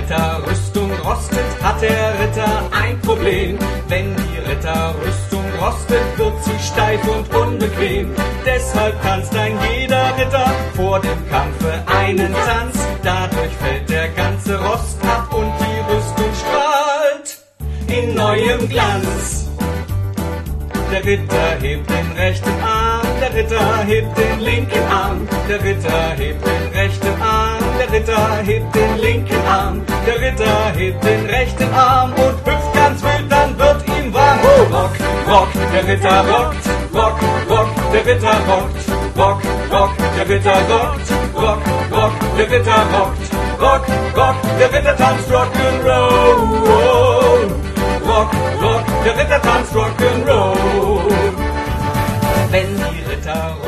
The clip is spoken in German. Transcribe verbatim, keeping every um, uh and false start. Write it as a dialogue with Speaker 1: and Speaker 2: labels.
Speaker 1: Ritterrüstung rostet, hat der Ritter ein Problem. Wenn die Ritterrüstung rostet, wird sie steif und unbequem. Deshalb tanzt ein jeder Ritter vor dem Kampfe einen Tanz. Dadurch fällt der ganze Rost ab und die Rüstung strahlt in neuem Glanz. Der Ritter hebt den rechten Arm, der Ritter hebt den linken Arm. Der Ritter hebt den rechten Arm, der Ritter hebt den linken Arm. Der Ritter hebt den rechten Arm und hüpft ganz wild, dann wird ihm warm. Rock, rock, der Ritter rockt, rock, rock, der Ritter rockt. Rock, rock, der Ritter rockt, rock, rock, der Ritter rockt. Rock, rock, der Ritter tanzt Rock'n'Roll. Rock, rock, der Ritter tanzt Rock'n'Roll. Wenn die Ritter